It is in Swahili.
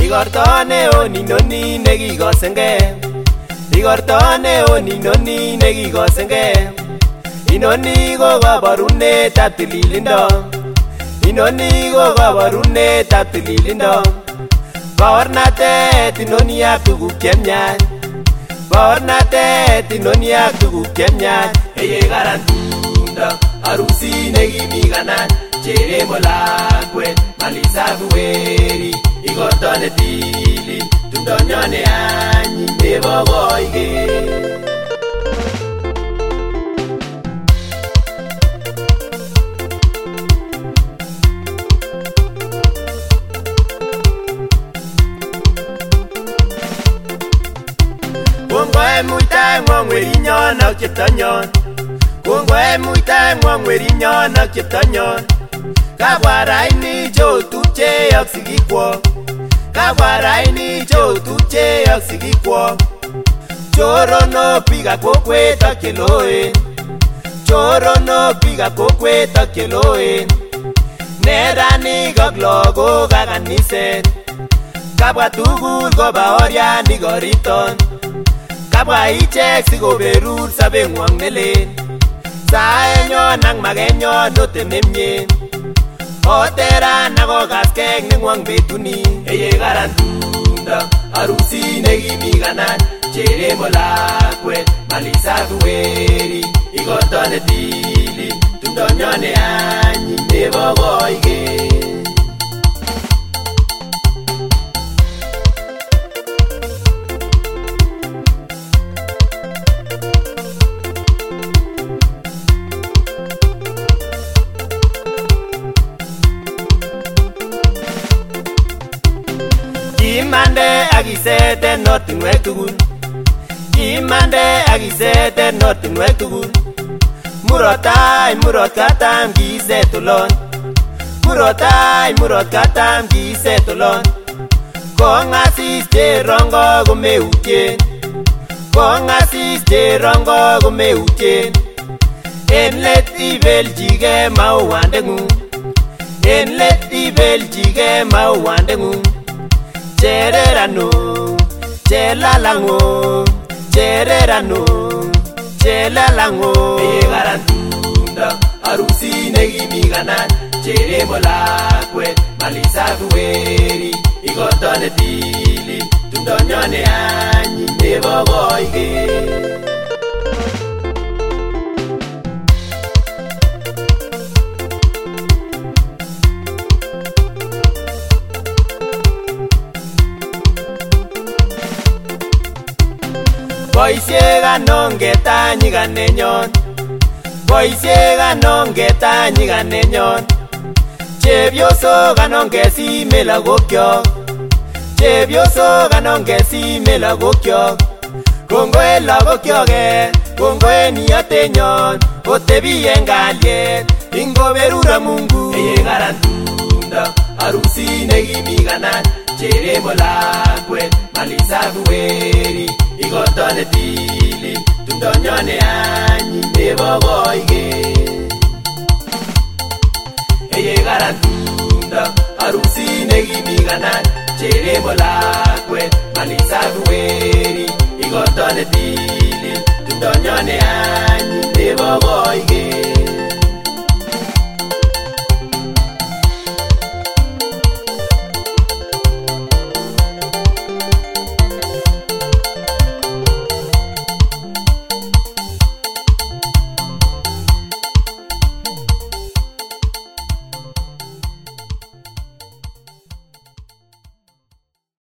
Igorto neo ninoni nekikosenge, igorto neo ninoni nekikosenge. Inoni ko kabarunetab tililindo, inoni ko kabarunetab tililindo. Baornatet inoni ak tuguk chemyach, baornatet inoni ak tuguk chemyach. Eye karan tumdo arusi nekimi kanan, cheremo lakwet Malisa Fuweri. Igorto netilil tumdo nyon neanyiny nebo koigeny. Kongoi muitaet ng'wong werinyon ak cheptonyon, kongoi muitaet ng'wong werinyon ak cheptonyon. Kabwa raini chotupche ak sigikwok, kabwa raini chotupche ak sigikwok. Choronok biikab kokwet ak cheloen, choronok biikab kokwet ak cheloen. Neranik ak lagok ak kaniset, kabwa tugul koba oriani koriton. Kabwa ichek sikoberur sobeng'wong nelel, saenyon ak makenyon otememien. Oteran akokaskek neng'wong betuni. Eye karan tumdo arusi nekimi kanan, cheremo lakwet Malisa Fuweri. Igorto netilil tumdo nyon neanyiny nebo koigeny. Imande akiseten ortinwek tugul, imande akiseten ortinwek tugul. Murot tai murot katam kiset olon, murot tai murot katam kiset olon. Kong'asis cherongo komeutien, kong'asis cherongo komeutien. En let ibeljige mauandeng'ung, en let ibeljige mauandeng'ung. Chererano, chelalango, chererano, chelalango. Eye karan tumdo arusi nekimi kanan, cheremo lakwet Malisa Fuweri. Igorto netilil tumdo nyon neanyiny nebo koigeny. Boisiek anon ketanyi kanenyon, boisiek anon ketanyi kanenyon. Chepyosok anon kesime lagokyok, chepyosok anon kesime lagokyok. Kongoi lagokyok kongoi niyotenyon, otebi en kalyet ingoberura Mungu. Eye karan tumdo arusi nekimi kanan, cheremo lakwet Malisa Fuweri. Igorto netilil tumdo nyon neanyiny nebo koigeny. Eye karan tumdo arusi nekimi kanan, cheremo lakwet Malisa Fuweri. Igorto netilil tumdo nyon neanyiny